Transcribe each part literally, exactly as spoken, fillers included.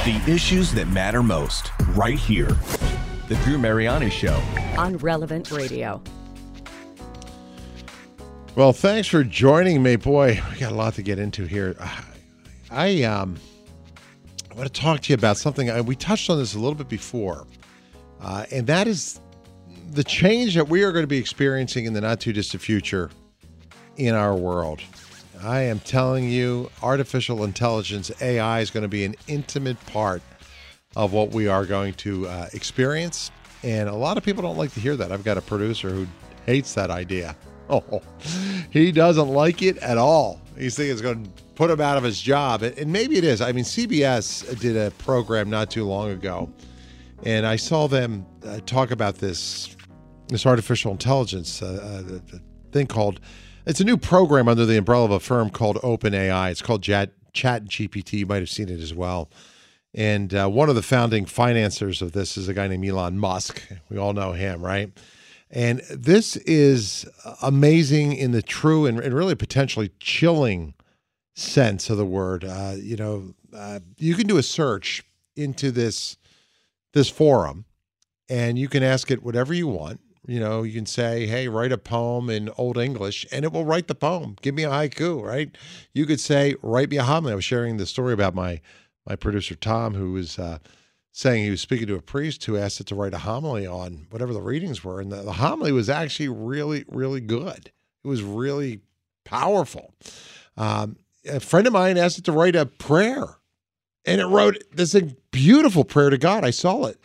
The issues that matter most, right here. The Drew Mariani Show. On Relevant Radio. Well, thanks for joining me. Boy, we got a lot to get into here. I um, I want to talk to you about something. I, we touched on this a little bit before, uh, and that is the change that we are going to be experiencing in the not-too-distant future in our world. I am telling you, artificial intelligence, A I, is going to be an intimate part of what we are going to uh, experience. And a lot of people don't like to hear that. I've got a producer who hates that idea. Oh, he doesn't like it at all. He's thinking it's going to put him out of his job. And maybe it is. I mean, C B S did a program not too long ago, and I saw them uh, talk about this, this artificial intelligence uh, uh, thing called... It's a new program under the umbrella of a firm called OpenAI. It's called Chat, Chat G P T. You might have seen it as well. And uh, one of the founding financiers of this is a guy named Elon Musk. We all know him, right? And this is amazing in the true and, and really potentially chilling sense of the word. Uh, you know, uh, you can do a search into this this forum, and you can ask it whatever you want. You know, you can say, hey, write a poem in Old English, and it will write the poem. Give me a haiku, right? You could say, write me a homily. I was sharing the story about my my producer, Tom, who was uh, saying he was speaking to a priest who asked it to write a homily on whatever the readings were. And the, the homily was actually really, really good. It was really powerful. Um, a friend of mine asked it to write a prayer, and it wrote this beautiful prayer to God. I saw it.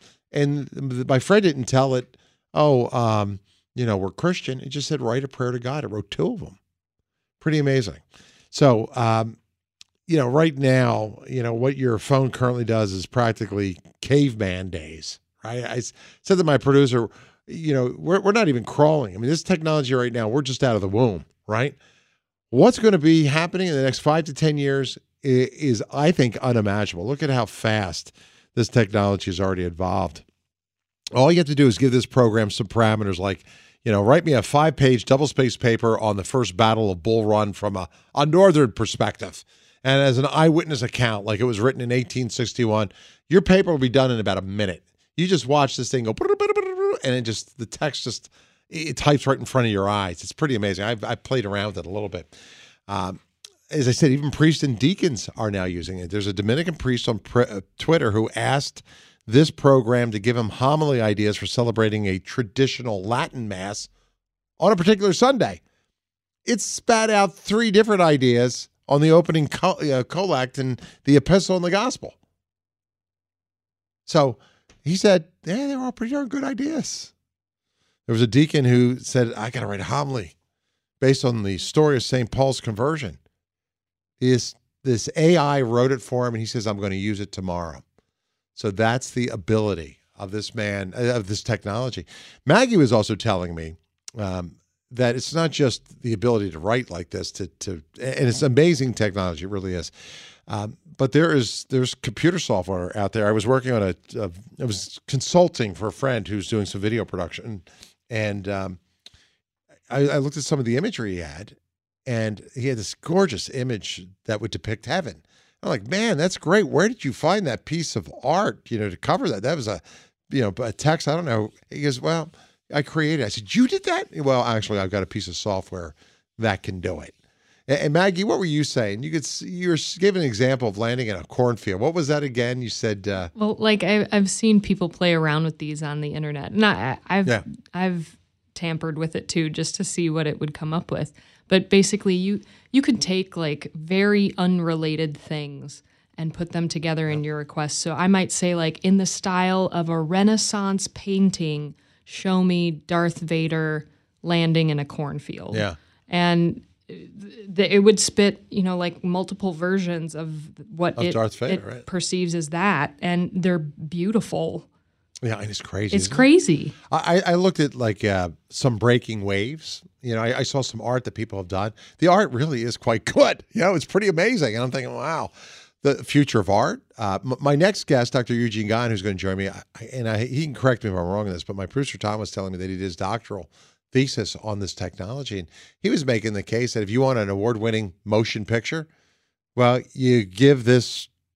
And my friend didn't tell it, oh, um, you know, we're Christian. It just said, write a prayer to God. It wrote two of them. Pretty amazing. So, um, you know, right now, you know, what your phone currently does is practically caveman days, right? I said to my producer, you know, we're, we're not even crawling. I mean, this technology right now, we're just out of the womb, right? What's going to be happening in the next five to ten years is, is, I think, unimaginable. Look at how fast this technology has already evolved. All you have to do is give this program some parameters like, you know, write me a five-page double-spaced paper on the first Battle of Bull Run from a, a northern perspective. And as an eyewitness account, like it was written in eighteen sixty-one, your paper will be done in about a minute. You just watch this thing go, and it just, the text just, it types right in front of your eyes. It's pretty amazing. I've, I've played around with it a little bit. Um, as I said, even priests and deacons are now using it. There's a Dominican priest on pre- uh, Twitter who asked this program to give him homily ideas for celebrating a traditional Latin mass on a particular Sunday. It spat out three different ideas on the opening co- uh, collect and the epistle and the gospel. So he said, yeah, they were all pretty darn good ideas. There was a deacon who said, I got to write a homily based on the story of Saint Paul's conversion. This, this A I wrote it for him, and he says, I'm going to use it tomorrow. So that's the ability of this man, of this technology. Maggie was also telling me um, that it's not just the ability to write like this, to to, and it's amazing technology, it really is. Um, but there is there's computer software out there. I was working on a, a I was consulting for a friend who's doing some video production, and um, I, I looked at some of the imagery he had, and he had this gorgeous image that would depict heaven. I'm like, man, that's great. Where did you find that piece of art, you know, to cover that? That was a, you know, a text. I don't know. He goes, well, I created it. I said, you did that? Well, actually, I've got a piece of software that can do it. And, and Maggie, what were you saying? You could, you were giving an example of landing in a cornfield. What was that again? You said, uh, well, like I, I've seen people play around with these on the internet, and I, I've, yeah. I've tampered with it too, just to see what it would come up with. But basically, you you could take like very unrelated things and put them together in your request. So I might say like, in the style of a Renaissance painting, show me Darth Vader landing in a cornfield. Yeah. And th- it would spit, you know, like multiple versions of what of it, Darth Vader, it right? perceives as that. And they're beautiful. Yeah, and it's crazy. It's crazy. It? I, I looked at like uh, some breaking waves. You know, I, I saw some art that people have done. The art really is quite good. You know, it's pretty amazing. And I'm thinking, wow, the future of art. Uh, m- my next guest, Doctor Eugene Gahn, who's going to join me, I, and I, he can correct me if I'm wrong on this, but my producer Tom was telling me that he did his doctoral thesis on this technology. And he was making the case that if you want an award-winning motion picture, well, you give this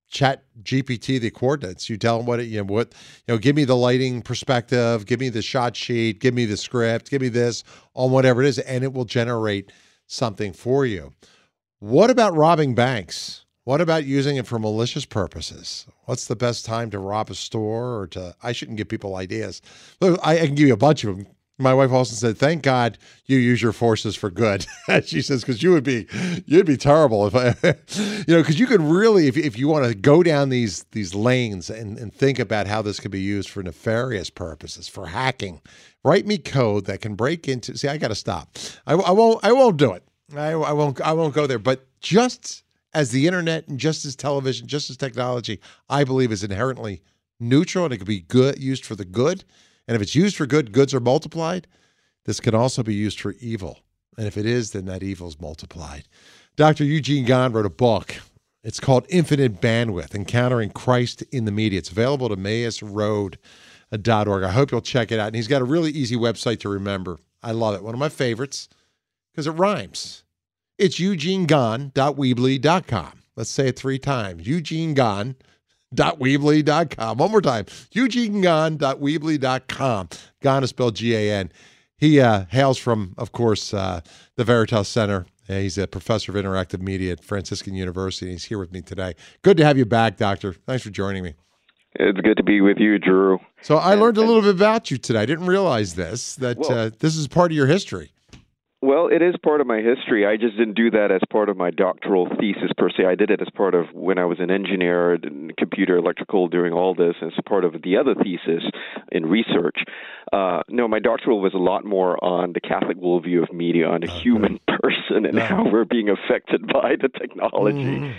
Chat G P T the coordinates. You tell them what it, you know, what, you know, give me the lighting perspective, give me the shot sheet, give me the script, give me this on whatever it is, and it will generate something for you. What about robbing banks? What about using it for malicious purposes? What's the best time to rob a store or to, I shouldn't give people ideas. Look, I, I can give you a bunch of them. My wife also said, thank God you use your forces for good. She says, because you would be, you'd be terrible if I, you know, because you could really, if, if you want to go down these, these lanes and, and think about how this could be used for nefarious purposes, for hacking, write me code that can break into, see, I got to stop. I, I won't, I won't do it. I, I won't, I won't go there. But just as the internet and just as television, just as technology, I believe is inherently neutral and it could be good, used for the good. And if it's used for good, goods are multiplied. This can also be used for evil. And if it is, then that evil is multiplied. Doctor Eugene Gone wrote a book. It's called Infinite Bandwidth, Encountering Christ in the Media. It's available at emmaus road dot org. I hope you'll check it out. And he's got a really easy website to remember. I love it. One of my favorites because it rhymes. It's eugene gone dot weebly dot com. Let's say it three times. Eugene Gone. Dot Weebly dot com. One more time. eugene gone dot weebly dot com. Gone is spelled G A N. He uh, hails from, of course, uh, the Veritas Center. Uh, he's a professor of interactive media at Franciscan University. He's here with me today. Good to have you back, Doctor. Thanks for joining me. It's good to be with you, Drew. So I learned a little bit about you today. I didn't realize this, that well, uh, this is part of your history. Well, it is part of my history. I just didn't do that as part of my doctoral thesis per se. I did it as part of when I was an engineer in computer electrical doing all this as part of the other thesis in research. Uh, no, my doctoral was a lot more on the Catholic worldview of media, on the oh, human good. person and no. how we're being affected by the technology. Mm.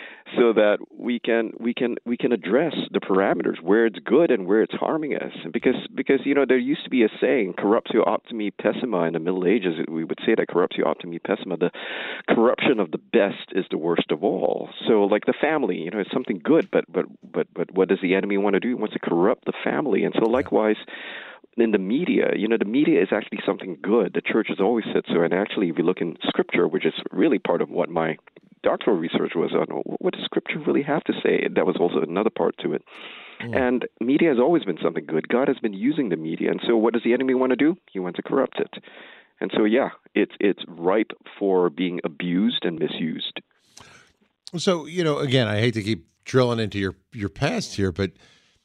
So that we can we can we can address the parameters where it's good and where it's harming us. Because because you know there used to be a saying, corruptio optimi pessima, in the Middle Ages. We would say that corruptio optimi pessima, the corruption of the best is the worst of all. So like the family, you know, it's something good, but but but but what does the enemy want to do? He wants to corrupt the family. And so likewise, in the media, you know, the media is actually something good. The church has always said so. And actually, if you look in Scripture, which is really part of what my doctoral research was on, what does Scripture really have to say? That was also another part to it. Mm. And media has always been something good. God has been using the media. And so what does the enemy want to do? He wants to corrupt it. And so, yeah, it's it's ripe for being abused and misused. So, you know, again, I hate to keep drilling into your, your past here, but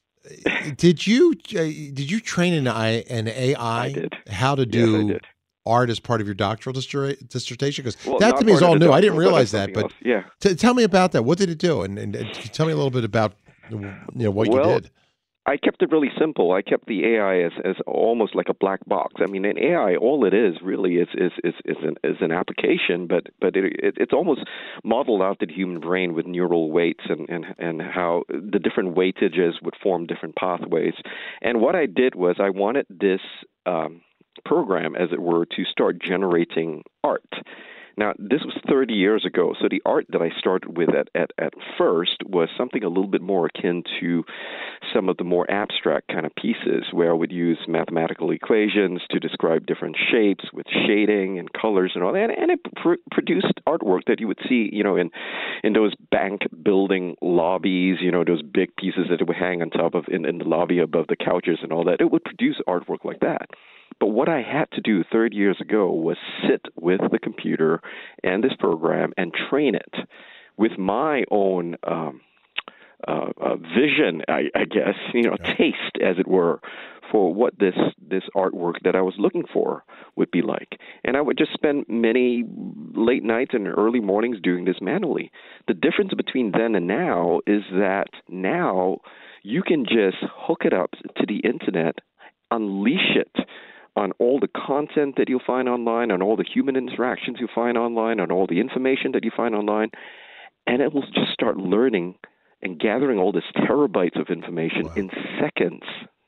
did you uh, did you train an, an A I I did. how to do yes, I did. art as part of your doctoral dissertation? Because well, that to me is all new. I didn't realize that, but else. yeah. T- tell me about that. What did it do? And, and, and tell me a little bit about you know what well, you did. I kept it really simple. I kept the A I as, as almost like a black box. I mean, an A I, all it is really is is is, is an is an application, but but it, it, it's almost modeled out the human brain with neural weights and, and and how the different weightages would form different pathways. And what I did was I wanted this um, program, as it were, to start generating art. Now, this was thirty years ago, so the art that I started with at, at, at first was something a little bit more akin to some of the more abstract kind of pieces, where I would use mathematical equations to describe different shapes with shading and colors and all that, and it pr- produced artwork that you would see, you know, in, in those bank building lobbies, you know, those big pieces that it would hang on top of in, in the lobby above the couches and all that. It would produce artwork like that. But what I had to do thirty years ago was sit with the computer and this program and train it with my own um, uh, uh, vision, I, I guess, you know, yeah. taste, as it were, for what this this artwork that I was looking for would be like. And I would just spend many late nights and early mornings doing this manually. The difference between then and now is that now you can just hook it up to the internet, unleash it on all the content that you'll find online, on all the human interactions you find online, on all the information that you find online, and it will just start learning and gathering all this terabytes of information wow. in seconds.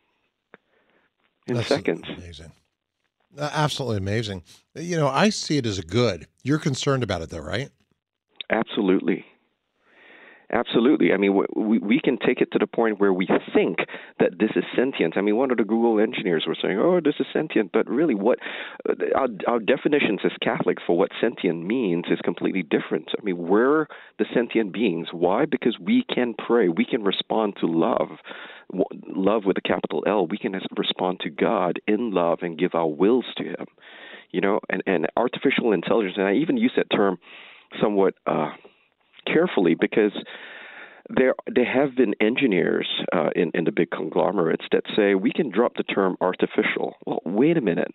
In That's seconds. Amazing. Absolutely amazing. You know, I see it as a good. You're concerned about it, though, right? Absolutely. Absolutely. I mean, we, we can take it to the point where we think that this is sentient. I mean, one of the Google engineers were saying, oh, this is sentient. But really, what our, our definitions as Catholics for what sentient means is completely different. I mean, we're the sentient beings. Why? Because we can pray. We can respond to love, love with a capital L. We can respond to God in love and give our wills to Him. You know, and, and artificial intelligence, and I even use that term somewhat uh, carefully because there there have been engineers uh, in, in the big conglomerates that say we can drop the term artificial. Well, wait a minute.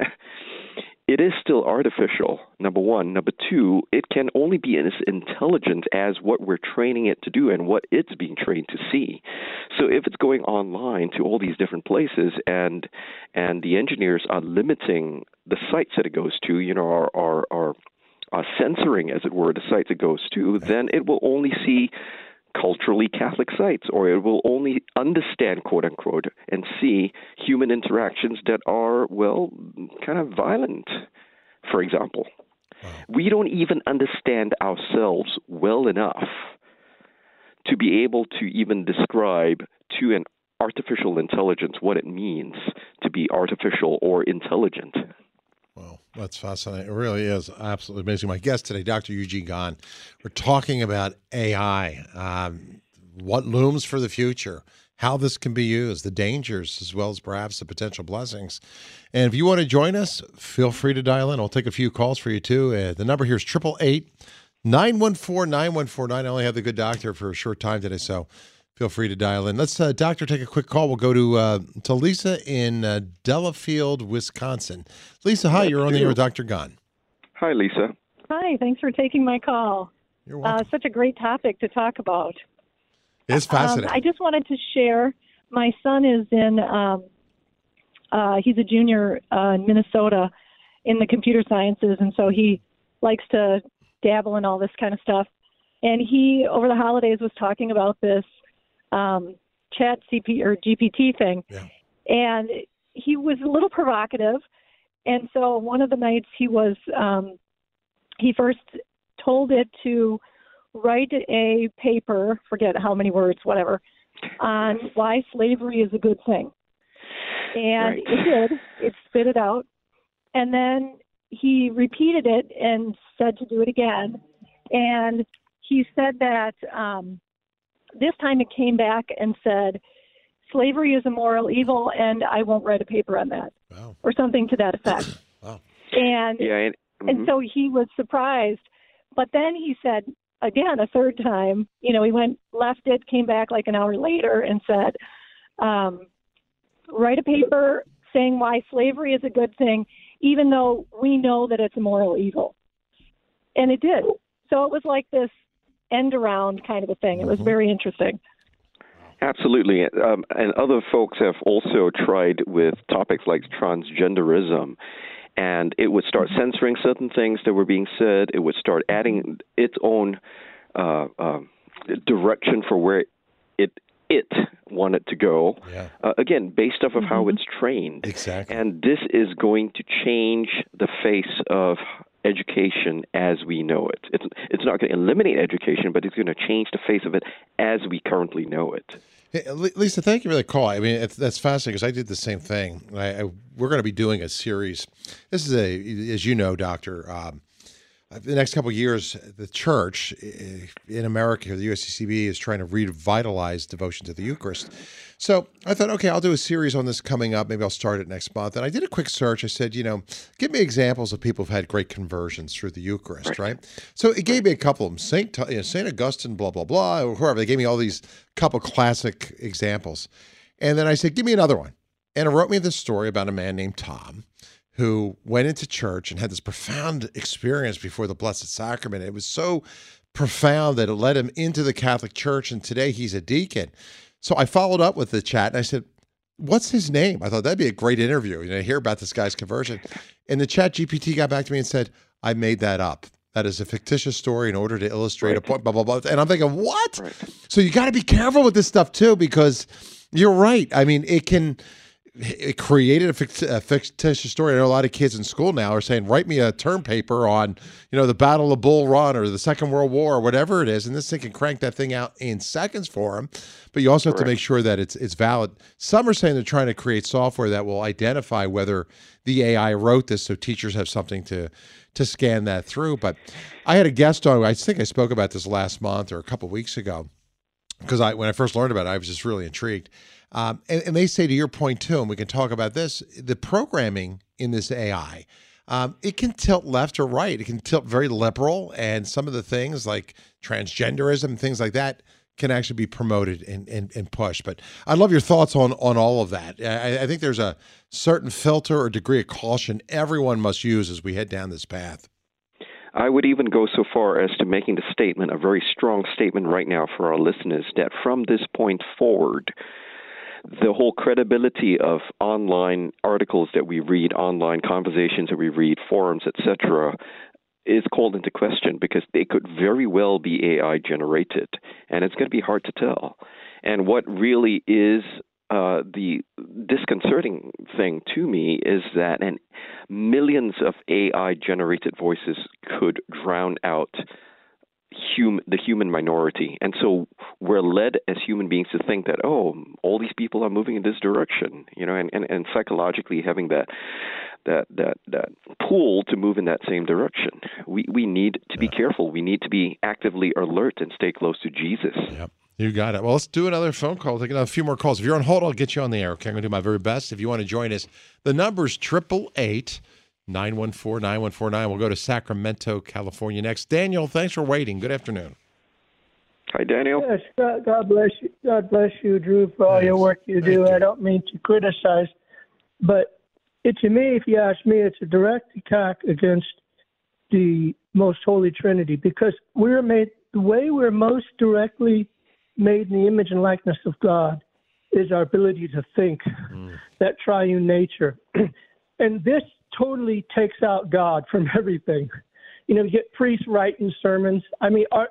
It is still artificial, number one. Number two, it can only be as intelligent as what we're training it to do and what it's being trained to see. So if it's going online to all these different places and and the engineers are limiting the sites that it goes to, you know, are are, are Uh, censoring, as it were, the sites it goes to, then it will only see culturally Catholic sites, or it will only understand, quote unquote, and see human interactions that are, well, kind of violent, for example. Wow. We don't even understand ourselves well enough to be able to even describe to an artificial intelligence what it means to be artificial or intelligent. Well, that's fascinating. It really is absolutely amazing. My guest today, Doctor Eugene Gahn. We're talking about A I, um, what looms for the future, how this can be used, the dangers, as well as perhaps the potential blessings. And if you want to join us, feel free to dial in. I'll take a few calls for you, too. Uh, the number here is eight eight eight, nine one four, nine one four nine. I only have the good doctor for a short time today, so feel free to dial in. Let's, uh, doctor, take a quick call. We'll go to uh, to Lisa in uh, Delafield, Wisconsin. Lisa, hi. You're on the air with Doctor Gahn. Hi, Lisa. Hi. Thanks for taking my call. You're welcome. Uh, such a great topic to talk about. It's fascinating. Um, I just wanted to share. My son is in. Um, uh, he's a junior uh, in Minnesota in the computer sciences, and so he likes to dabble in all this kind of stuff. And he, over the holidays, was talking about this Um, chat C P or G P T thing. Yeah. And he was a little provocative. And so one of the nights he was, um, he first told it to write a paper, forget how many words, whatever, on why slavery is a good thing. And right. it did. It spit it out. And then he repeated it and said to do it again. And he said that, um, this time it came back and said, slavery is a moral evil, and I won't write a paper on that, Wow. or something to that effect. Wow. And Yeah, and, mm-hmm. and so he was surprised. But then he said, again, a third time, you know, he went, left it, came back like an hour later and said, um, write a paper saying why slavery is a good thing, even though we know that it's a moral evil. And it did. So it was like this end around kind of a thing. It was very interesting. Absolutely. Um, and other folks have also tried with topics like transgenderism. And it would start censoring certain things that were being said. It would start adding its own uh, uh, direction for where it it wanted to go. Yeah. Uh, again, based off of Mm-hmm. how it's trained. Exactly. And this is going to change the face of education as we know it. It's it's not going to eliminate education, but it's going to change the face of it as we currently know it. Hey, Lisa, thank you for the call. I mean, it's, that's fascinating because I did the same thing. I, I, we're going to be doing a series. This is a, as you know, Doctor, um, the next couple of years, the church in America, the U S C C B, is trying to revitalize devotion to the Eucharist. So I thought, okay, I'll do a series on this coming up. Maybe I'll start it next month. And I did a quick search. I said, you know, give me examples of people who've had great conversions through the Eucharist, right? So it gave me a couple of them. Saint you know, Saint Augustine, blah, blah, blah, or whoever. They gave me all these couple classic examples. And then I said, give me another one. And it wrote me this story about a man named Tom who went into church and had this profound experience before the Blessed Sacrament. It was so profound that it led him into the Catholic Church, and today he's a deacon. So I followed up with the chat, and I said, what's his name? I thought that'd be a great interview, you know, hear about this guy's conversion. And the chat G P T got back to me and said, I made that up. That is a fictitious story in order to illustrate right. a point, blah, blah, blah. And I'm thinking, what? Right. So you got to be careful with this stuff, too, because you're right. I mean, it can... it created a, fict- a fictitious story. I know a lot of kids in school now are saying, write me a term paper on, you know, the Battle of Bull Run or the Second World War or whatever it is. And this thing can crank that thing out in seconds for them. But you also have Correct. to make sure that it's it's valid. Some are saying they're trying to create software that will identify whether the A I wrote this so teachers have something to to scan that through. But I had a guest on, I think I spoke about this last month or a couple of weeks ago, because I when I first learned about it, I was just really intrigued. Um, and, and they say, to your point too, and we can talk about this, the programming in this A I, um, it can tilt left or right. It can tilt very liberal, and some of the things like transgenderism and things like that can actually be promoted and, and, and pushed. But I'd love your thoughts on, on all of that. I, I think there's a certain filter or degree of caution everyone must use as we head down this path. I would even go so far as to making the statement, a very strong statement right now for our listeners, that from this point forward, the whole credibility of online articles that we read, online conversations that we read, forums, et cetera, is called into question because they could very well be A I generated, and it's going to be hard to tell. And what really is uh, the disconcerting thing to me is that and millions of A I generated voices could drown out Hum, the human minority. And so we're led as human beings to think that, oh, all these people are moving in this direction, you know, and, and, and psychologically having that that that that pull to move in that same direction. We we need to be careful. We need to be actively alert and stay close to Jesus. Yep. You got it. Well, let's do another phone call. Take another few more calls. If you're on hold, I'll get you on the air. Okay, I'm going to do my very best. If you want to join us, the number's triple eight nine one four nine one four nine. We'll go to Sacramento, California next. Daniel, thanks for waiting. Good afternoon. Hi, Daniel. Yes, God, God bless you. God bless you, Drew, for all Thanks. your work you Thank do. you. I don't mean to criticize, but it, to me, if you ask me, it's a direct attack against the most holy Trinity, because we're made the way we're most directly made in the image and likeness of God is our ability to think, mm. that triune nature, and this totally takes out God from everything. You know, you get priests writing sermons. I mean, are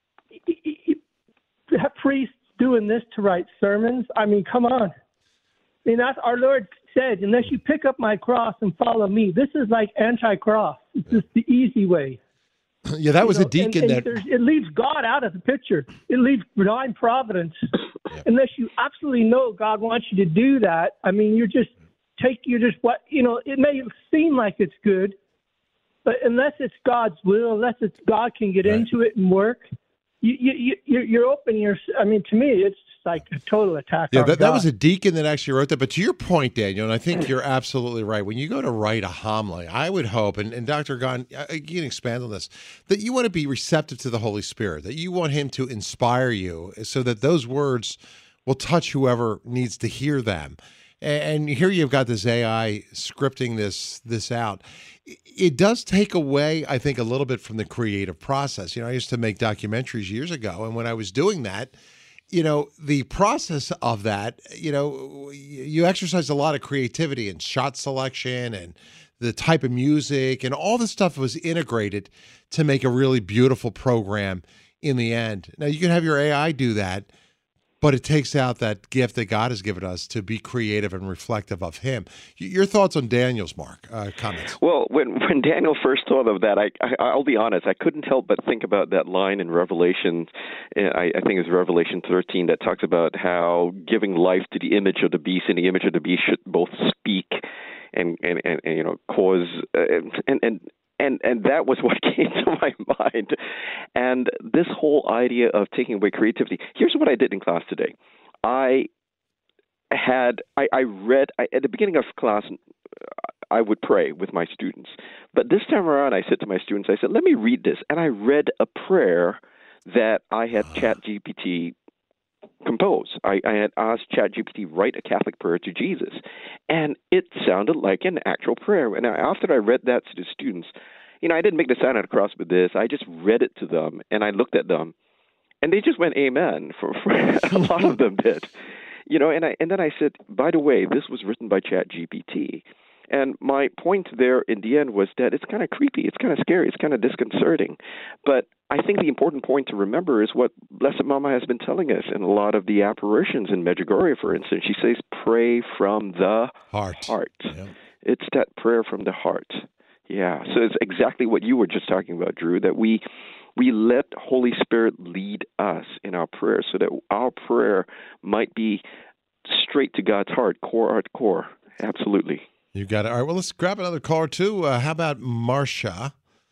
have priests doing this to write sermons? I mean, come on. I mean, that's our Lord said, unless you pick up my cross and follow me, this is like anti-cross. It's just the easy way. Yeah, that was you know, a deacon and, and that... it leaves God out of the picture. It leaves divine providence. Yeah. Unless you absolutely know God wants you to do that, I mean, you're just take you just what you know. It may seem like it's good, but unless it's God's will, unless it's God can get right. into it and work, you you you you're open. Your I mean, to me, it's like a total attack. Yeah, on that, God. that was a deacon that actually wrote that. But to your point, Daniel, and I think you're absolutely right. When you go to write a homily, I would hope, and, and Doctor Gahn, you can expand on this, that you want to be receptive to the Holy Spirit, that you want Him to inspire you, so that those words will touch whoever needs to hear them. And here you've got this A I scripting this this out. It does take away, I think, a little bit from the creative process. You know, I used to make documentaries years ago, and when I was doing that, you know, the process of that, you know, you exercise a lot of creativity and shot selection and the type of music and all this stuff was integrated to make a really beautiful program in the end. Now, you can have your A I do that, but it takes out that gift that God has given us to be creative and reflective of Him. Your thoughts on Daniel's, Mark, uh, comments? Well, when when Daniel first thought of that, I, I, I'll be honest, I couldn't help but think about that line in Revelation, I, I think it's Revelation thirteen, that talks about how giving life to the image of the beast and the image of the beast should both speak and, and, and, and you know, cause, uh, and, and And and that was what came to my mind. And this whole idea of taking away creativity. Here's what I did in class today. I had I, I read I, at the beginning of class. I would pray with my students, but this time around, I said to my students, I said, "Let me read this." And I read a prayer that I had ChatGPT compose. I, I had asked ChatGPT write a Catholic prayer to Jesus, and it sounded like an actual prayer. And after I read that to the students, you know, I didn't make the sign of the cross with this. I just read it to them, and I looked at them, and they just went amen. For, for a lot of them did, you know. And I and then I said, by the way, this was written by ChatGPT. And my point there in the end was that it's kind of creepy, it's kind of scary, it's kind of disconcerting. But I think the important point to remember is what Blessed Mama has been telling us in a lot of the apparitions in Medjugorje, for instance. She says, pray from the heart. heart. Yeah. It's that prayer from the heart. Yeah, so it's exactly what you were just talking about, Drew, that we we let Holy Spirit lead us in our prayer so that our prayer might be straight to God's heart, core heart, core. Absolutely. You got it. All right, well, let's grab another caller, too. Uh, how about Marcia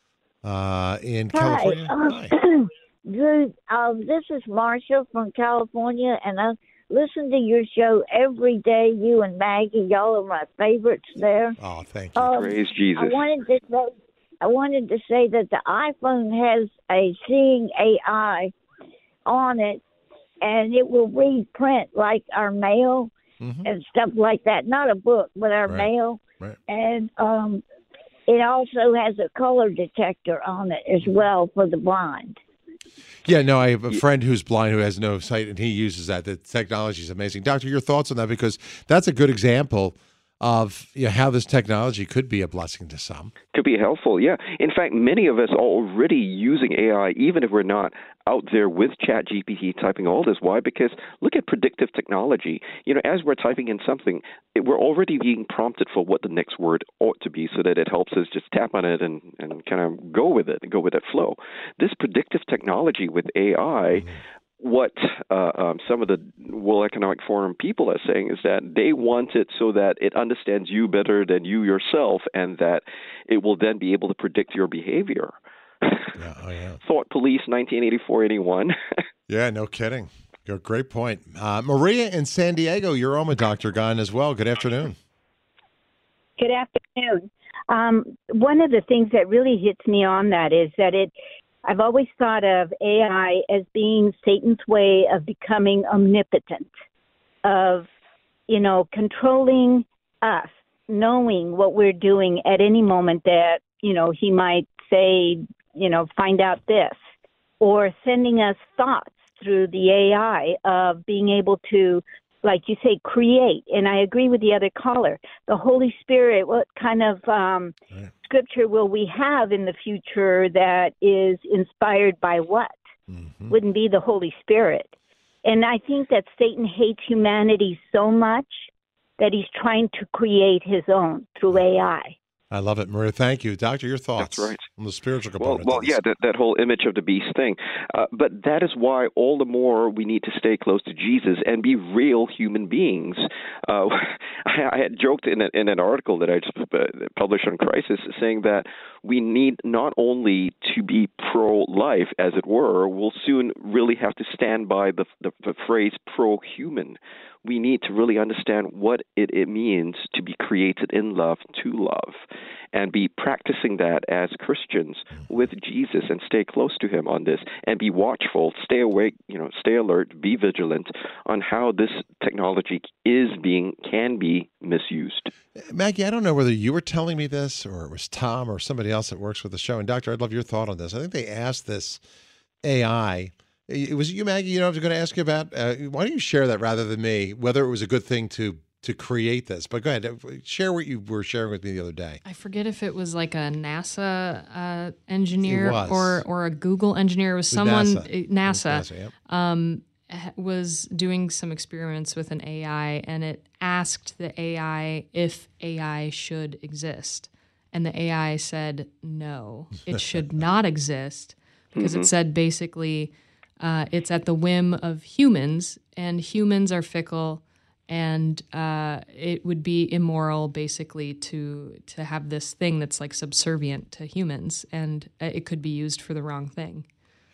uh, in Hi. California? Um, Hi. Drew, uh, this is Marcia from California, and I listen to your show every day. You and Maggie, y'all are my favorites there. Oh, thank you. Um, Praise Jesus. I wanted to say, I wanted to say that the iPhone has a Seeing A I on it, and it will read print like our mail mm-hmm. and stuff like that. Not a book, but our right. mail. Right. And um, it also has a color detector on it as well for the blind. Yeah, no, I have a friend who's blind who has no sight, and he uses that. The technology is amazing. Doctor, your thoughts on that? Because that's a good example of you know, how this technology could be a blessing to some. Could be helpful, yeah. In fact, many of us are already using A I, even if we're not out there with ChatGPT typing all this. Why? Because look at predictive technology. You know, as we're typing in something, it, we're already being prompted for what the next word ought to be so that it helps us just tap on it and, and kind of go with it, go with that flow. This predictive technology with A I, mm-hmm. what uh, um, some of the World Economic Forum people are saying is that they want it so that it understands you better than you yourself and that it will then be able to predict your behavior. Yeah, oh yeah. Thought Police, nineteen eighty-four eighty-one. Yeah, no kidding. Great point. Uh, Maria in San Diego, you're on with Doctor Gunn as well. Good afternoon. Good afternoon. Um, one of the things that really hits me on that is that it I've always thought of A I as being Satan's way of becoming omnipotent, of, you know, controlling us, knowing what we're doing at any moment that, you know, he might say, you know, find out this, or sending us thoughts through the A I of being able to, like you say, create. And I agree with the other caller. The Holy Spirit, what kind of um, right. scripture will we have in the future that is inspired by what? Mm-hmm. Wouldn't be the Holy Spirit. And I think that Satan hates humanity so much that he's trying to create his own through A I. I love it, Maria. Thank you. Doctor, your thoughts That's right. on the spiritual component? Well, well yeah, that, that whole image of the beast thing. Uh, but that is why all the more we need to stay close to Jesus and be real human beings. Uh, I, I had joked in, a, in an article that I just uh, published on Crisis saying that we need not only to be pro-life, as it were, we'll soon really have to stand by the, the, the phrase pro-human. We need to really understand what it, it means to be created in love, to love, and be practicing that as Christians with Jesus and stay close to him on this and be watchful, stay awake, you know, stay alert, be vigilant on how this technology is being, can be misused. Maggie, I don't know whether you were telling me this or it was Tom or somebody else that works with the show. And Doctor, I'd love your thought on this. I think they asked this A I. It was you, Maggie, you know, I was going to ask you about, uh, why don't you share that rather than me, whether it was a good thing to to create this. But go ahead, share what you were sharing with me the other day. I forget if it was like a NASA uh, engineer or or a Google engineer. It was someone, NASA, NASA, NASA yep. um, was doing some experiments with an A I, and it asked the A I if A I should exist. And the A I said, no, it should not exist, because mm-hmm. it said basically, Uh, it's at the whim of humans, and humans are fickle, and uh, it would be immoral, basically, to to have this thing that's like subservient to humans, and it could be used for the wrong thing.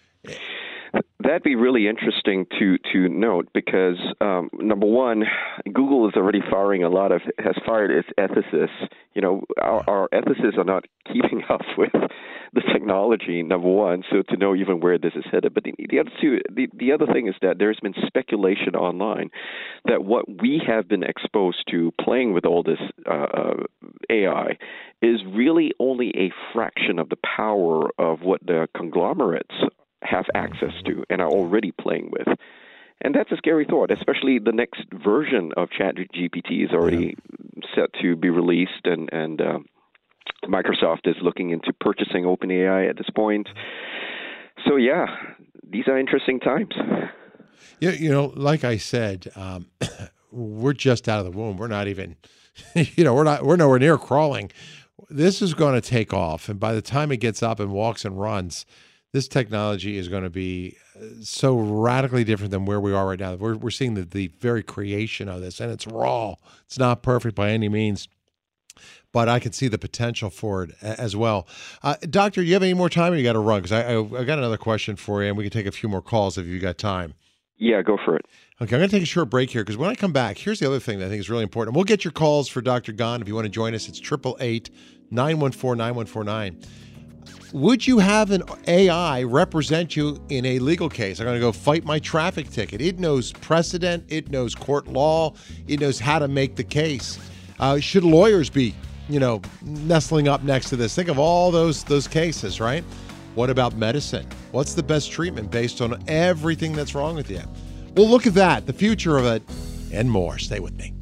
That'd be really interesting to to note because um, number one, Google is already firing a lot of has fired its ethicists. You know, our, our ethicists are not keeping up with the technology. Number one, so to know even where this is headed. But the, the other two, the, the other thing is that there's been speculation online that what we have been exposed to playing with all this uh, A I is really only a fraction of the power of what the conglomerates have access to and are already playing with. And that's a scary thought, especially the next version of ChatGPT is already set to be released, and and uh, Microsoft is looking into purchasing OpenAI at this point. So yeah, these are interesting times. Yeah, you know, like I said, um, we're just out of the womb. We're not even, you know, we're not we're nowhere near crawling. This is going to take off, and by the time it gets up and walks and runs, this technology is going to be so radically different than where we are right now. We're we're seeing the, the very creation of this, and it's raw. It's not perfect by any means, but I can see the potential for it as well. Uh, Doctor, do you have any more time, or you got to run? Because I, I I got another question for you, and we can take a few more calls if you got time. Yeah, go for it. Okay, I'm going to take a short break here because when I come back, here's the other thing that I think is really important. We'll get your calls for Doctor Gahn if you want to join us. It's eight eight eight, nine one four, nine one four nine. Would you have an A I represent you in a legal case? I'm going to go fight my traffic ticket. It knows precedent. It knows court law. It knows how to make the case. Uh, should lawyers be, you know, nestling up next to this? Think of all those those cases, right? What about medicine? What's the best treatment based on everything that's wrong with you? We'll look at that, the future of it, and more. Stay with me.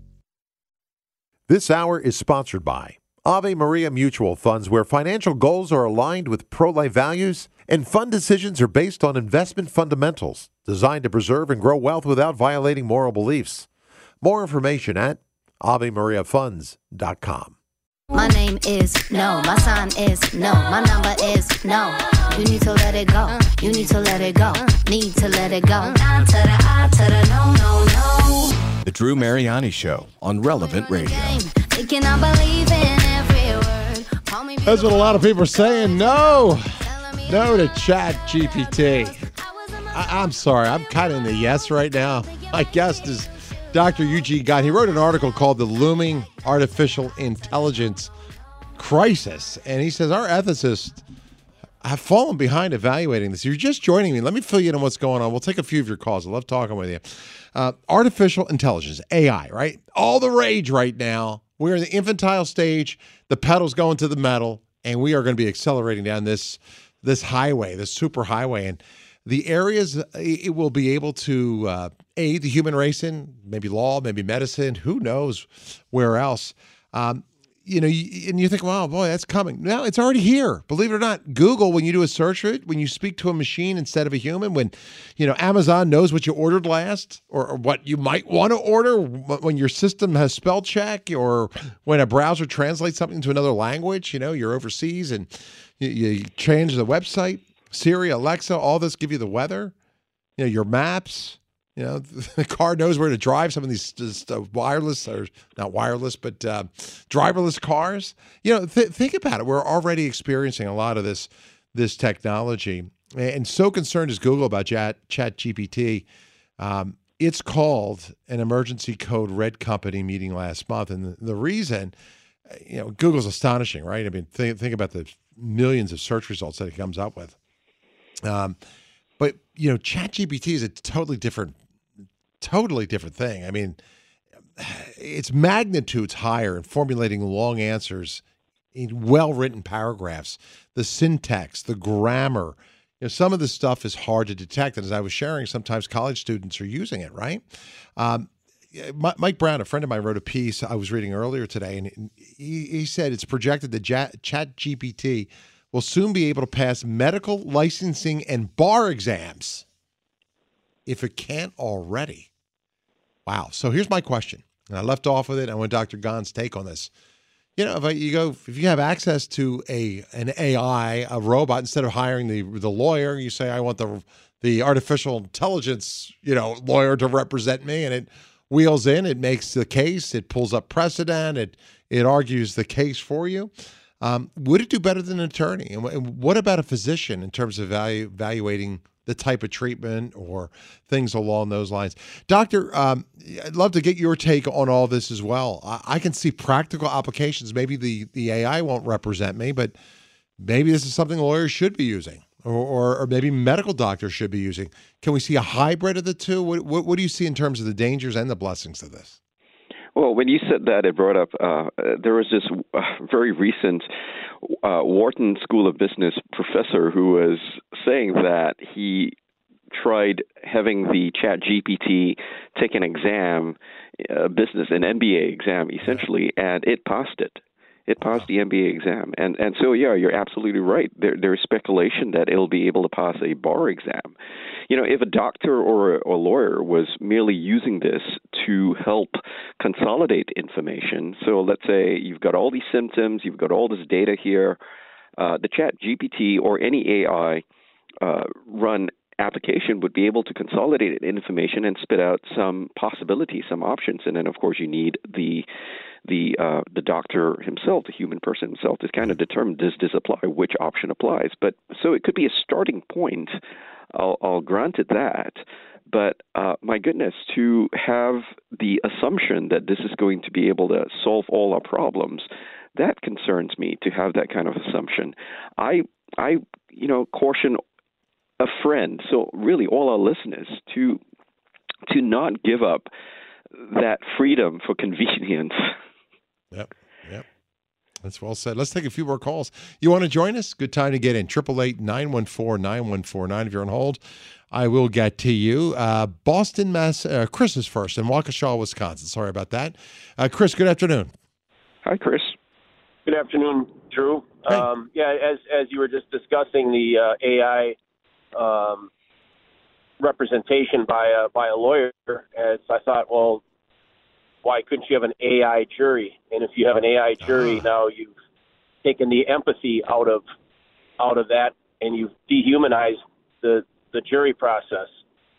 This hour is sponsored by Ave Maria Mutual Funds, where financial goals are aligned with pro-life values and fund decisions are based on investment fundamentals designed to preserve and grow wealth without violating moral beliefs. More information at ave maria funds dot com. My name is no, my sign is no, my number is no. You need to let it go, you need to let it go, need to let it go. I to the I to the no, no, no. The Drew Mariani Show on Relevant Radio. Thinking I believe in every word. That's what a lot of people are saying. No, no to Chat G P T. I- I'm sorry, I'm kind of in the yes right now. My guest is Doctor Eugene Gahn. He wrote an article called The Looming Artificial Intelligence Crisis, and he says our ethicists have fallen behind evaluating this. You're just joining me. Let me fill you in on what's going on. We'll take a few of your calls. I love talking with you. Uh, artificial intelligence, A I, right? All the rage right now. We're in the infantile stage. The pedal's going to the metal, and we are going to be accelerating down this this highway, this super highway. And the areas it will be able to uh, aid the human race in, maybe law, maybe medicine, who knows where else. Um, you know, you, and you think, wow, boy, that's coming. No, it's already here. Believe it or not, Google, when you do a search for it, when you speak to a machine instead of a human, when, you know, Amazon knows what you ordered last or, or what you might want to order, when your system has spell check or when a browser translates something to another language, you know, you're overseas and you, you change the website, Siri, Alexa, all this give you the weather, you know, your maps. You know, the car knows where to drive. Some of these just, uh, wireless, or not wireless, but uh, driverless cars. You know, th- think about it. We're already experiencing a lot of this this technology. And so concerned is Google about Chat, Chat G P T. Um, it's called an emergency code red company meeting last month. And the, the reason, you know, Google's astonishing, right? I mean, think, think about the millions of search results that it comes up with. Um, but, you know, Chat G P T is a totally different Totally different thing. I mean, its magnitude's higher in formulating long answers in well-written paragraphs. The syntax, the grammar, you know, some of this stuff is hard to detect. And as I was sharing, sometimes college students are using it, right? Um, Mike Brown, a friend of mine, wrote a piece I was reading earlier today, and he, he said it's projected that Chat G P T will soon be able to pass medical licensing and bar exams if it can't already. Wow. So here's my question. And I left off with it. I want Doctor Gahn's take on this. You know, if I, you go, if you have access to a an A I, a robot, instead of hiring the the lawyer, you say, I want the the artificial intelligence, you know, lawyer to represent me, and it wheels in, it makes the case, it pulls up precedent, it it argues the case for you. Um, would it do better than an attorney? And, and what about a physician in terms of value, evaluating the type of treatment or things along those lines? Doctor, um, I'd love to get your take on all this as well. I, I can see practical applications. Maybe the, the A I won't represent me, but maybe this is something lawyers should be using, or, or, or maybe medical doctors should be using. Can we see a hybrid of the two? What, what, what do you see in terms of the dangers and the blessings of this? Well, when you said that, it brought up, uh, there was this uh, very recent uh, Wharton School of Business professor who was saying that he tried having the Chat G P T take an exam, a business, an M B A exam, essentially, and it passed it. It passed the M B A exam. And and so, yeah, you're absolutely right. There There is speculation that it'll be able to pass a bar exam. You know, if a doctor or a, or a lawyer was merely using this to help consolidate information, so let's say you've got all these symptoms, you've got all this data here, uh, the Chat G P T or any A I uh, run application would be able to consolidate information and spit out some possibilities, some options. And then, of course, you need the the uh, the doctor himself, the human person himself, to kind of determine, does this apply, which option applies. But so it could be a starting point. I'll, I'll grant it that. But uh, my goodness, to have the assumption that this is going to be able to solve all our problems, that concerns me, to have that kind of assumption. I, I, you know, caution a friend, so really all our listeners, to to not give up that freedom for convenience. Yep, yep. That's well said. Let's take a few more calls. You want to join us? Good time to get in. eight eight eight, nine one four, nine one four nine. If you're on hold, I will get to you. Uh, Boston, Mass. Uh, Chris is first in Waukesha, Wisconsin. Sorry about that. Uh, Chris, good afternoon. Hi, Chris. Good afternoon, Drew. Hey. Um, yeah, as as you were just discussing the uh, A I um, representation by a by a lawyer, as I thought, well, why couldn't you have an A I jury? And if you have an A I jury, uh-huh. now you've taken the empathy out of out of that, and you've dehumanized the the jury process.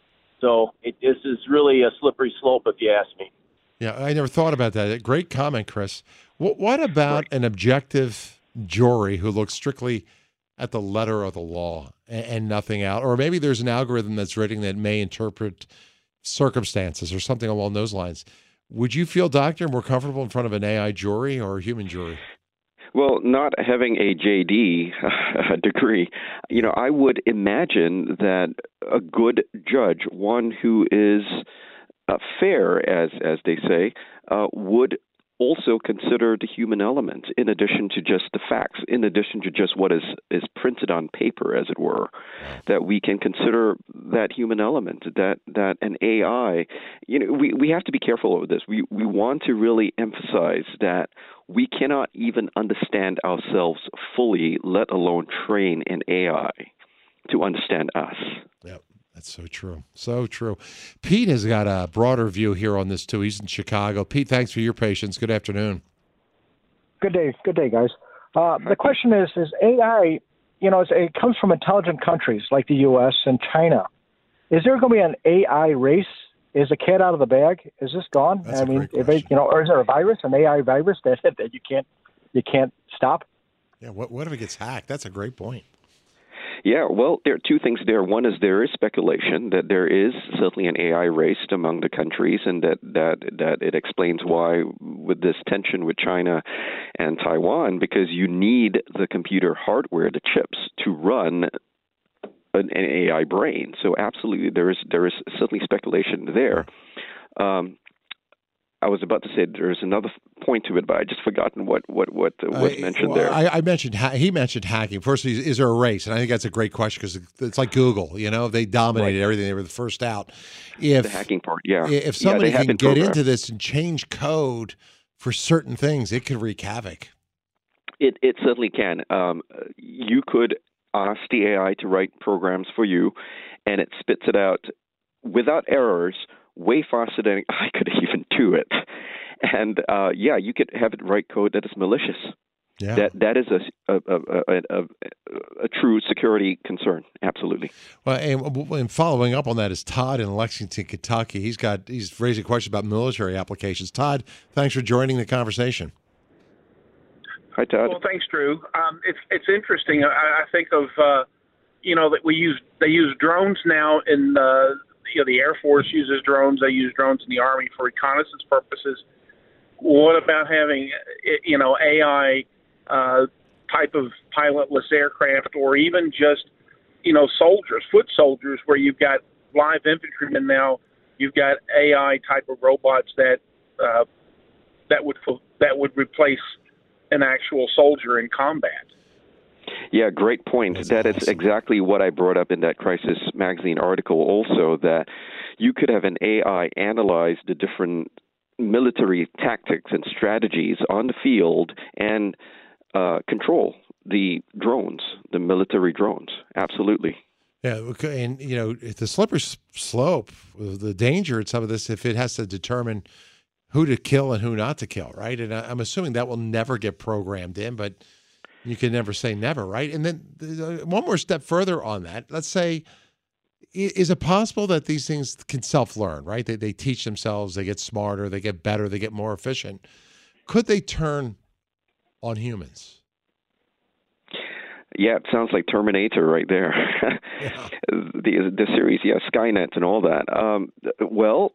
So it, this is really a slippery slope, if you ask me. Yeah, I never thought about that. Great comment, Chris. What, what about an objective jury who looks strictly at the letter of the law and, and nothing out? Or maybe there's an algorithm that's written that may interpret circumstances or something along those lines. Would you feel, doctor, more comfortable in front of an A I jury or a human jury? Well, not having a J D degree, you know, I would imagine that a good judge, one who is uh, fair, as as they say, uh, would also consider the human element in addition to just the facts, in addition to just what is, is printed on paper, as it were, that we can consider that human element, that that an A I, you know, we, we have to be careful of this. We we want to really emphasize that we cannot even understand ourselves fully, let alone train an A I to understand us. Yep. That's so true. So true. Pete has got a broader view here on this, too. He's in Chicago. Pete, thanks for your patience. Good afternoon. Good day. Good day, guys. Uh, the question is, is A I, you know, it comes from intelligent countries like the U S and China. Is there going to be an A I race? Is the cat out of the bag? Is this gone? That's I a mean, great if they, you know, or is there a virus, an A I virus that, that you can't you can't stop? Yeah, what, what if it gets hacked? That's a great point. Yeah, well, there are two things there. One is there is speculation that there is certainly an A I race among the countries, and that, that, that it explains why with this tension with China and Taiwan, because you need the computer hardware, the chips, to run an, an A I brain. So absolutely, there is there is certainly speculation there. Um, I was about to say there's another point to it, but I just forgotten what what what was uh, mentioned well, there. I, I mentioned ha- he mentioned hacking. First, is, is there a race? And I think that's a great question because it's like Google. You know, they dominated right. everything; they were the first out. If the hacking part, yeah. If somebody yeah, can get programmed. into this and change code for certain things, it could wreak havoc. It it certainly can. Um, you could ask the A I to write programs for you, and it spits it out without errors, way faster than I could even do it. And uh, yeah, you could have it write code that is malicious. Yeah. That that is a a, a, a, a true security concern. Absolutely. Well, and, and following up on that is Todd in Lexington, Kentucky. He's got he's raising a question about military applications. Todd, thanks for joining the conversation. Hi, Todd. Well, thanks, Drew. Um, it's it's interesting. I, I think of uh, you know that we use they use drones now in uh, you know the Air Force uses drones. They use drones in the Army for reconnaissance purposes. What about having you know A I uh, type of pilotless aircraft, or even just you know soldiers, foot soldiers, where you've got live infantrymen now? You've got A I type of robots that uh, that would that would replace an actual soldier in combat. Yeah, great point. That's that awesome. is exactly what I brought up in that Crisis Magazine article also, that you could have an A I analyze the different military tactics and strategies on the field and uh, control the drones, the military drones. Absolutely. Yeah, okay, and you know, the slippery s- slope, the danger in some of this, if it has to determine who to kill and who not to kill, right? And I- I'm assuming that will never get programmed in, but you can never say never, right? And then uh, one more step further on that. Let's say, i- is it possible that these things can self-learn, right? They they teach themselves, they get smarter, they get better, they get more efficient. Could they turn on humans? Yeah, it sounds like Terminator right there. Yeah. the the series, yeah, Skynet and all that. Um, well,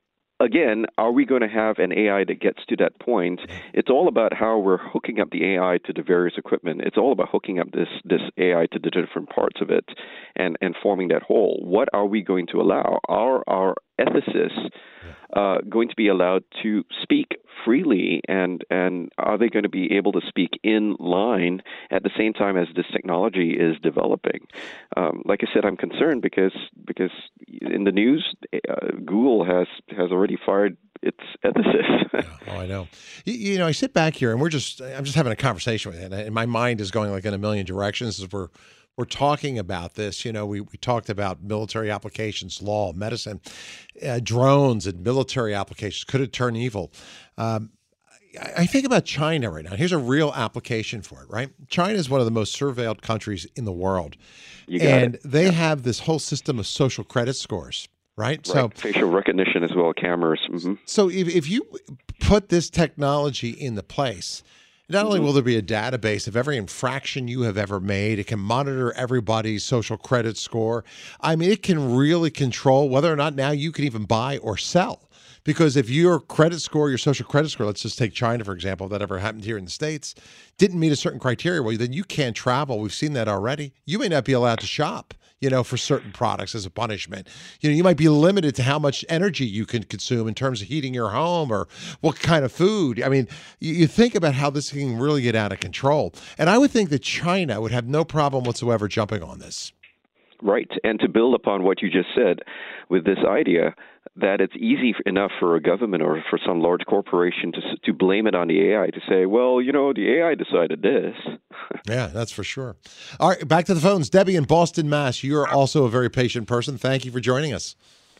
again, are we going to have an A I that gets to that point? It's all about how we're hooking up the A I to the various equipment. It's all about hooking up this this A I to the different parts of it and, and forming that whole. What are we going to allow? Are our ethicists uh, going to be allowed to speak freely, and, and are they going to be able to speak in line at the same time as this technology is developing? Um, like I said, I'm concerned because because in the news, uh, Google has has already fired its ethicists. Yeah, oh, I know. You, you know, I sit back here and we're just, I'm just having a conversation with it, and my mind is going like in a million directions as we're we're talking about this. You know, we, we talked about military applications, law, medicine, uh, drones, and military applications. Could it turn evil? Um, I, I think about China right now. Here's a real application for it, right? China is one of the most surveilled countries in the world. You got and it. they Yeah. have this whole system of social credit scores, right? Right. So facial recognition as well, cameras. hmm So if, if you put this technology into place, not only will there be a database of every infraction you have ever made, it can monitor everybody's social credit score. I mean, it can really control whether or not now you can even buy or sell. Because if your credit score, your social credit score, let's just take China, for example, if that ever happened here in the States, didn't meet a certain criteria, well, then you can't travel. We've seen that already. You may not be allowed to shop, you know, for certain products as a punishment. You know, you might be limited to how much energy you can consume in terms of heating your home or what kind of food. I mean, you, you think about how this can really get out of control. And I would think that China would have no problem whatsoever jumping on this. Right. And to build upon what you just said with this idea that it's easy enough for a government or for some large corporation to to blame it on the A I, to say, well, you know, the A I decided this. Yeah, that's for sure. All right, back to the phones. Debbie in Boston, Mass. You're also a very patient person. Thank you for joining us.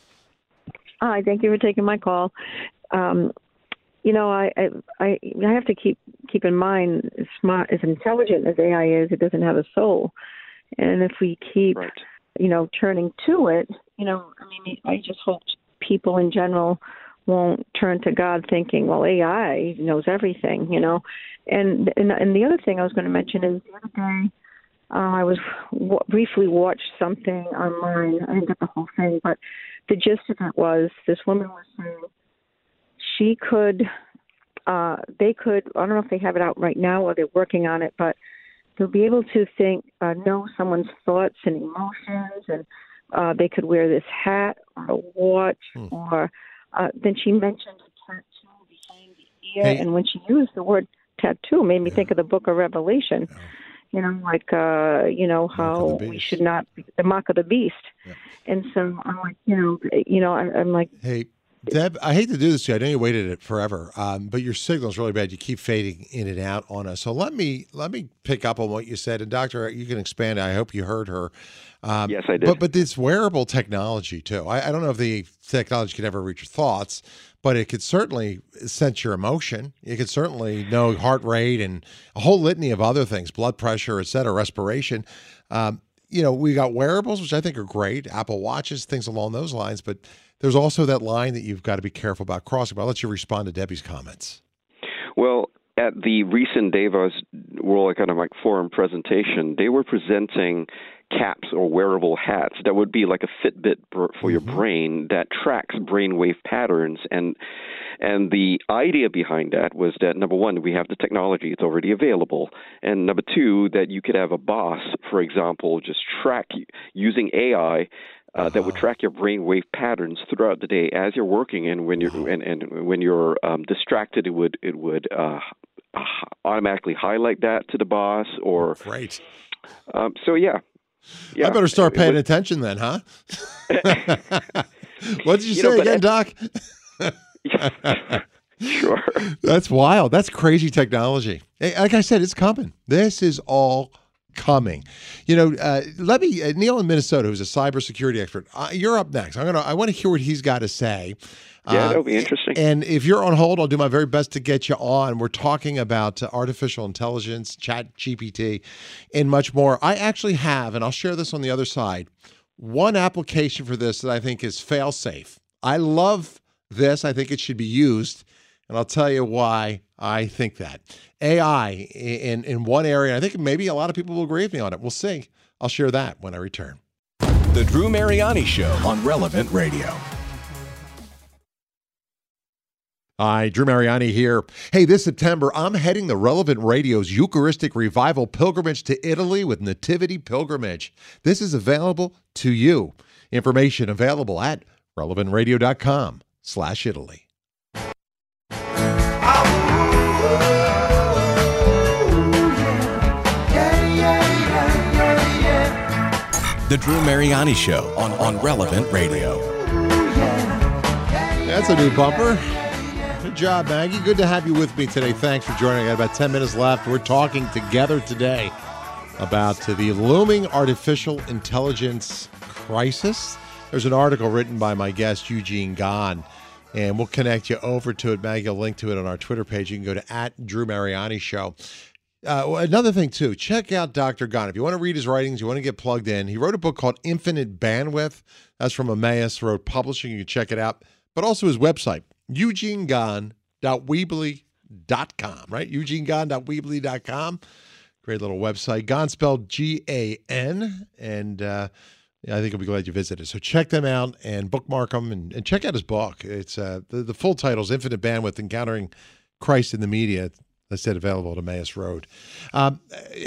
Hi, thank you for taking my call. Um, you know, I, I I I have to keep keep in mind, as smart, as intelligent as A I is, it doesn't have a soul. And if we keep, right. you know, turning to it, you know, I mean, I just hope people in general won't turn to God thinking, well, A I knows everything, you know. And and, and the other thing I was going to mention is the other day uh, I was w- briefly watched something online. I didn't get the whole thing, but the gist of it was this woman was saying she could, uh, they could, I don't know if they have it out right now or they're working on it, but they'll be able to think, uh, know someone's thoughts and emotions, and uh, they could wear this hat or a watch, hmm. or uh, then she mentioned a tattoo behind the ear, hey. And when she used the word tattoo, it made me yeah. think of the Book of Revelation. Yeah. You know, like uh, you know how we should not be, the mark of the beast, yeah. and so I'm like, you know, you know, I'm, I'm like, hey. Deb, I hate to do this to you. I know you waited it forever, um, but your signal's really bad. You keep fading in and out on us. So let me let me pick up on what you said. And Doctor, you can expand. I hope you heard her. Um, yes, I did. But but this wearable technology too. I, I don't know if the technology can ever reach your thoughts, but it could certainly sense your emotion. It could certainly know heart rate and a whole litany of other things, blood pressure, et cetera, respiration. Um, you know, we got wearables, which I think are great, Apple Watches, things along those lines, but there's also that line that you've got to be careful about crossing. But I'll let you respond to Debbie's comments. Well, at the recent Davos World Economic Forum presentation, they were presenting caps or wearable hats that would be like a Fitbit for mm-hmm. your brain that tracks brainwave patterns. And and the idea behind that was that, number one, we have the technology, it's already available. And number two, that you could have a boss, for example, just track using A I Uh, that would track your brainwave patterns throughout the day as you're working, and when you're and, and when you're um, distracted, it would it would uh, automatically highlight that to the boss, or Great. Um, so yeah. yeah, I better start it, paying it, attention then, huh? What did you, you say know, again, Doc? Sure. That's wild. That's crazy technology. Hey, like I said, it's coming. This is all coming. You know, uh, let me, uh, Neil in Minnesota, who's a cybersecurity expert, uh, you're up next. I'm gonna, I want to hear what he's got to say. Yeah, that'll be interesting. Uh, and if you're on hold, I'll do my very best to get you on. We're talking about uh, artificial intelligence, Chat G P T, and much more. I actually have, and I'll share this on the other side, one application for this that I think is fail-safe. I love this. I think it should be used, and I'll tell you why I think that. A I in, in one area, I think maybe a lot of people will agree with me on it. We'll see. I'll share that when I return. The Drew Mariani Show on Relevant Radio. Hi, Drew Mariani here. Hey, this September, I'm heading the Relevant Radio's Eucharistic Revival Pilgrimage to Italy with Nativity Pilgrimage. This is available to you. Information available at relevantradio.com slash Italy. The Drew Mariani Show on, on Relevant Radio. That's a new bumper. Good job, Maggie. Good to have you with me today. Thanks for joining. I got about ten minutes left. We're talking together today about the looming artificial intelligence crisis. There's an article written by my guest, Eugene Gahn, and we'll connect you over to it. Maggie will link to it on our Twitter page. You can go to at Drew Mariani Show. Uh, another thing, too, check out Doctor Gahn. If you want to read his writings, you want to get plugged in, he wrote a book called Infinite Bandwidth. That's from Emmaus Road Publishing. You can check it out. But also his website, eugene gahn dot weebly dot com, right? eugene gahn dot weebly dot com. Great little website. Gahn spelled G A N. And uh, I think you'll be glad you visited. So check them out and bookmark them and, and check out his book. It's uh, the, the full title is Infinite Bandwidth, Encountering Christ in the Media. I said available at Emmaus Road. Um,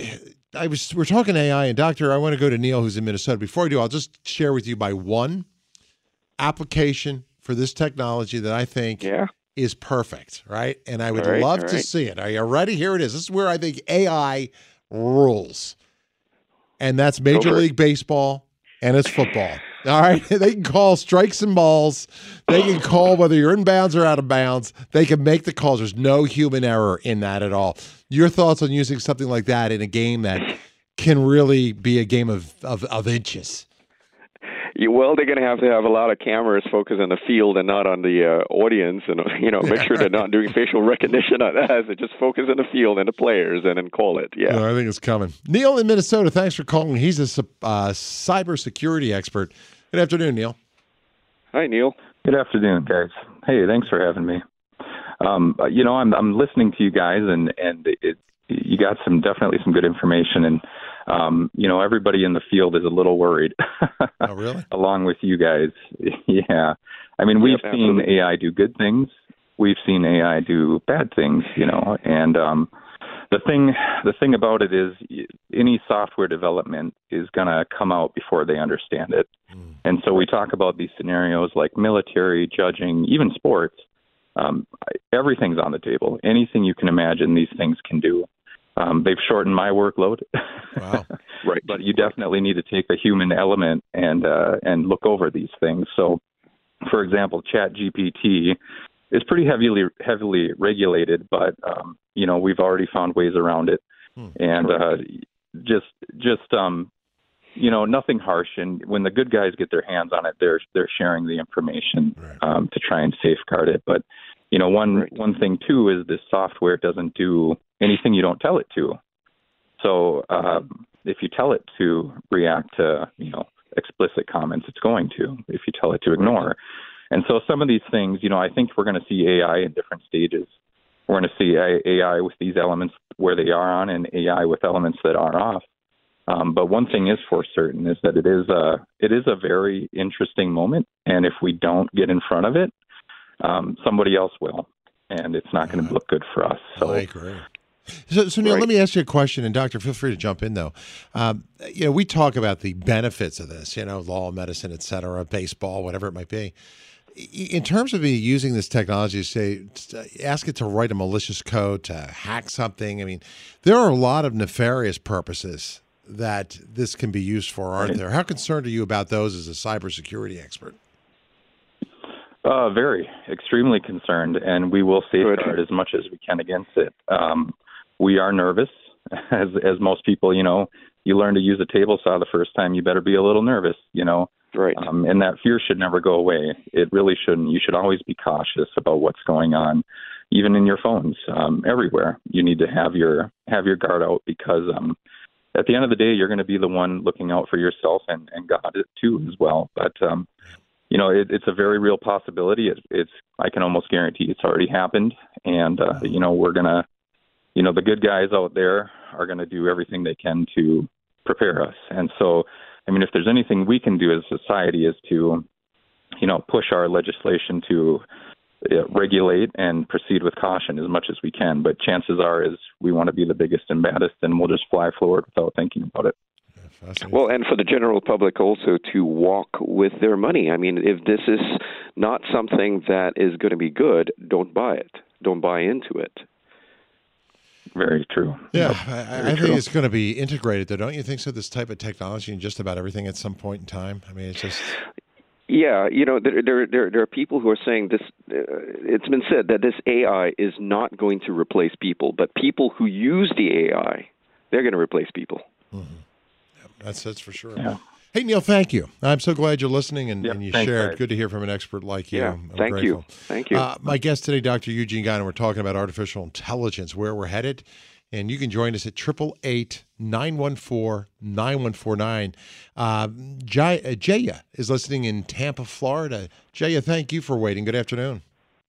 I was we're talking A I, and Doctor, I want to go to Neil, who's in Minnesota. Before I do, I'll just share with you my one application for this technology that I think yeah. is perfect, right? And I would right, love to right. see it. Are you ready? Here it is. This is where I think A I rules, and that's Major League Baseball and it's football. All right, they can call strikes and balls. They can call whether you're in bounds or out of bounds. They can make the calls. There's no human error in that at all. Your thoughts on using something like that in a game that can really be a game of, of, of inches? You, well, they're going to have to have a lot of cameras focused on the field and not on the uh, audience, and you know, make sure they're not doing facial recognition on that. They just focus on the field and the players, and then call it. Yeah, no, I think it's coming. Neil in Minnesota, thanks for calling. He's a uh, cybersecurity expert. Good afternoon, Neil. Hi, Neil. Good afternoon, guys. Hey, thanks for having me. Um, you know, I'm I'm listening to you guys, and and it, you got some definitely some good information, and um, you know, everybody in the field is a little worried. Oh, really? Along with you guys, yeah. I mean, we've yep, seen A I do good things. We've seen A I do bad things. You know, and um, the thing the thing about it is, any software development is going to come out before they understand it. Mm. And so we talk about these scenarios like military, judging, even sports. Um, everything's on the table. Anything you can imagine, these things can do. Um, they've shortened my workload. Wow. Right. But you definitely need to take a human element and uh, and look over these things. So, for example, Chat G P T is pretty heavily heavily regulated, but um, you know, we've already found ways around it. Hmm. And uh, just just um, you know, nothing harsh. And when the good guys get their hands on it, they're they're sharing the information right. um, to try and safeguard it. But you know, one right. one thing too is this software doesn't do anything you don't tell it to. So um, if you tell it to react to, you know, explicit comments, it's going to. If you tell it to ignore. And so some of these things, you know, I think we're going to see A I in different stages. We're going to see A I with these elements where they are on, and A I with elements that are off. Um, but one thing is for certain is that it is a it is a very interesting moment, and if we don't get in front of it, um, somebody else will, and it's not going to look good for us. So I agree. So, so Neil, right. let me ask you a question, and Doctor, feel free to jump in, though. Um, you know, we talk about the benefits of this, you know, law, medicine, et cetera, baseball, whatever it might be. In terms of using this technology, say, ask it to write a malicious code, to hack something, I mean, there are a lot of nefarious purposes that this can be used for, aren't Right. there? How concerned are you about those as a cybersecurity expert? Uh, very, extremely concerned, and we will safeguard as much as we can against it. Um, we are nervous, as as most people. You know, you learn to use a table saw the first time, you better be a little nervous. You know, right? Um, and that fear should never go away. It really shouldn't. You should always be cautious about what's going on, even in your phones, um, everywhere. You need to have your have your guard out because um, at the end of the day, you're going to be the one looking out for yourself and and God too as well. But um, you know, it, it's a very real possibility. It, it's, I can almost guarantee it's already happened. And, uh, you know, we're going to, you know, the good guys out there are going to do everything they can to prepare us. And so, I mean, if there's anything we can do as a society is to, you know, push our legislation to uh, regulate and proceed with caution as much as we can. But chances are is we want to be the biggest and baddest, and we'll just fly forward without thinking about it. Well, and for the general public also to walk with their money. I mean, if this is not something that is going to be good, don't buy it. Don't buy into it. Very true. Yeah, Yep. I, I Very think true. it's going to be integrated, though. Don't you think so, this type of technology in just about everything at some point in time? I mean, it's just... Yeah, you know, there there there, there are people who are saying this. Uh, it's been said that this A I is not going to replace people, but people who use the A I, they're going to replace people. Mm-hmm. That's that's for sure. Yeah. Hey, Neil, thank you. I'm so glad you're listening and, Yep, and you thanks, shared. guys. Good to hear from an expert like you. Yeah, I'm thank you. grateful. Thank you. Uh, my guest today, Doctor Eugene Guy, and we're talking about artificial intelligence, where we're headed. And you can join us at eight eight eight, nine one four, nine one four nine. Uh, Jay, uh, Jaya is listening in Tampa, Florida. Jaya, thank you for waiting. Good afternoon.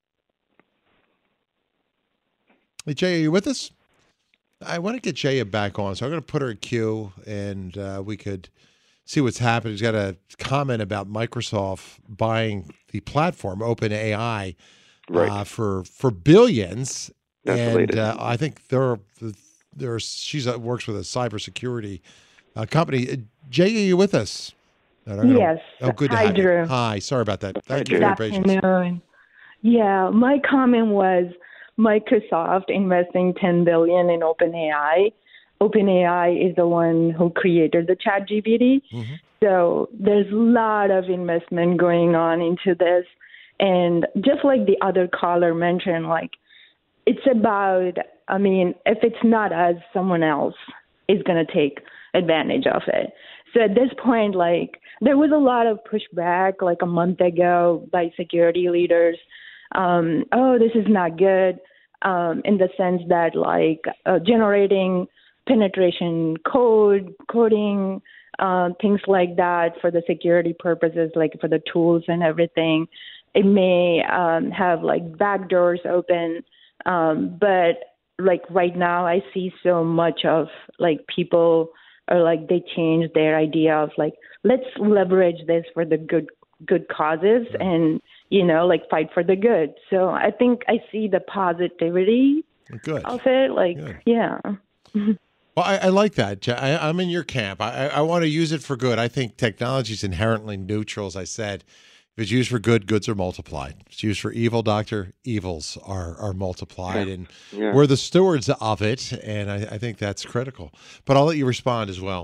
Hey, Jaya, are you with us? I want to get Jaya back on, so I'm going to put her at queue, and uh, we could see what's happening. He's got a comment about Microsoft buying the platform OpenAI Right. uh, for for billions. That's and related. uh, I think there, there's she's uh, works with a cybersecurity uh, company. Uh, Jay, are you with us? I don't know. Yes. Oh, good to Hi, have you. Drew. Hi. Sorry about that. Thank you Good for your patience. afternoon. Yeah, my comment was Microsoft investing ten billion dollars in OpenAI. OpenAI is the one who created the ChatGPT. Mm-hmm. So there's a lot of investment going on into this. And just like the other caller mentioned, like, it's about, I mean, if it's not us, someone else is going to take advantage of it. So at this point, like, there was a lot of pushback like a month ago by security leaders. Um, oh, this is not good, um, in the sense that, like, uh, generating penetration code, coding, uh, things like that for the security purposes, like for the tools and everything. It may um, have, like, backdoors open. Um, but like right now I see so much of like people are like, they change their idea of like, let's leverage this for the good, good causes and, you know, like fight for the good. So I think I see the positivity Good. of it. Like, Good. yeah. Well, I, I like that. I, I'm in your camp. I, I want to use it for good. I think technology is inherently neutral, as I said. If it's used for good, goods are multiplied. If it's used for evil, doctor, evils are are multiplied. Yeah. And Yeah. we're the stewards of it, and I, I think that's critical. But I'll let you respond as well.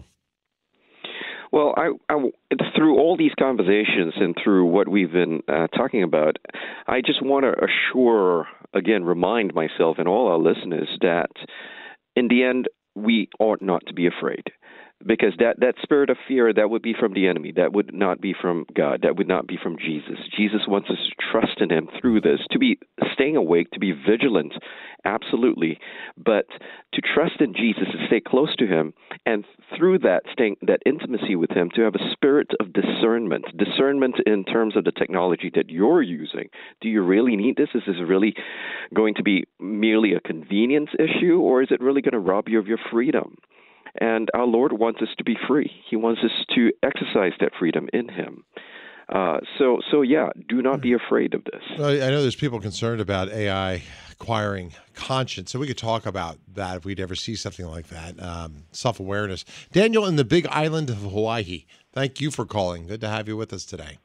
Well, I, I, through all these conversations and through what we've been uh, talking about, I just want to assure, again, remind myself and all our listeners that in the end, we ought not to be afraid. Because that, that spirit of fear, that would be from the enemy. That would not be from God. That would not be from Jesus. Jesus wants us to trust in him through this, to be staying awake, to be vigilant, absolutely. But to trust in Jesus, to stay close to him, and through that, staying, that intimacy with him, to have a spirit of discernment. Discernment in terms of the technology that you're using. Do you really need this? Is this really going to be merely a convenience issue, or is it really going to rob you of your freedom? And our Lord wants us to be free. He wants us to exercise that freedom in him. Uh, so, so yeah, do not be afraid of this. Well, I know there's people concerned about A I acquiring conscience, so we could talk about that if we'd ever see something like that, um, self-awareness. Daniel in the big island of Hawaii, thank you for calling. Good to have you with us today.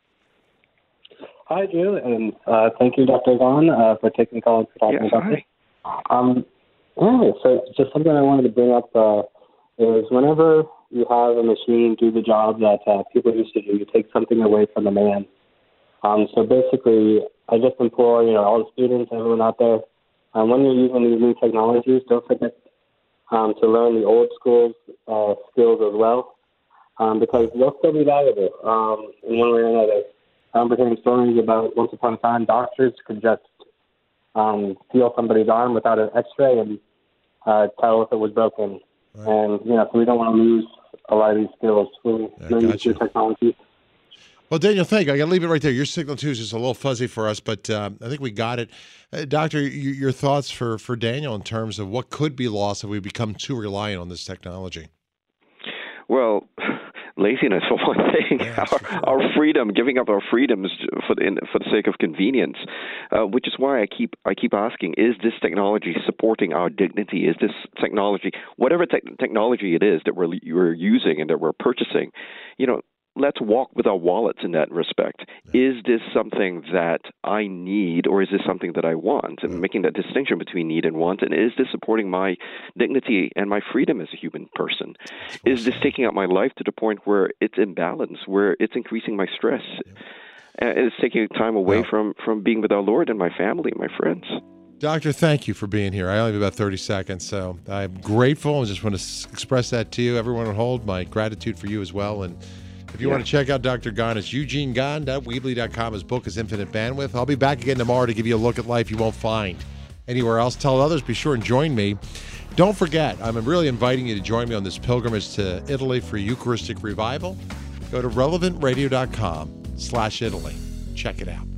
Hi, Drew, and uh, thank you, Doctor Vaughn, uh, for taking the call and for talking Yes, about hi. this. Um, yeah, so just something I wanted to bring up. Uh, is whenever you have a machine do the job that uh, people used to do, you take something away from the man. Um, so basically, I just implore, you know, all the students, everyone out there, um, when you're using these new technologies, don't forget um, to learn the old school uh, skills as well, um, because they'll still be valuable um, in one way or another. I'm hearing stories about once upon a time doctors could just um, feel somebody's arm without an X-ray and uh, tell if it was broken. Right. And, you know, so we don't want to lose a lot of these skills through learning new technology. Well, Daniel, thank you. I got to leave it right there. Your signal, too, is just a little fuzzy for us, but um, I think we got it. Uh, Doctor, you, your thoughts for, for Daniel in terms of what could be lost if we become too reliant on this technology? Well, laziness for one thing, yeah, our, our freedom, giving up our freedoms for the for the sake of convenience, uh, which is why I keep I keep asking: is this technology supporting our dignity? Is this technology, whatever te- technology it is that we're we're using and that we're purchasing, you know? Let's walk with our wallets in that respect. Is this something that I need, or is this something that I want? And making that distinction between need and want, and is this supporting my dignity and my freedom as a human person? Is this taking up my life to the point where it's imbalanced, where it's increasing my stress, and it's taking time away from, from being with our Lord and my family, my friends? Doctor, thank you for being here. I only have about thirty seconds, so I'm grateful and just want to s- express that to you. Everyone on hold, my gratitude for you as well. And if you yeah. want to check out Doctor Gahn, it's eugene gahn dot weebly dot com. His book is Infinite Bandwidth. I'll be back again tomorrow to give you a look at life you won't find anywhere else. Tell others, be sure and join me. Don't forget, I'm really inviting you to join me on this pilgrimage to Italy for Eucharistic Revival. Go to relevant radio dot com slash Italy. Check it out.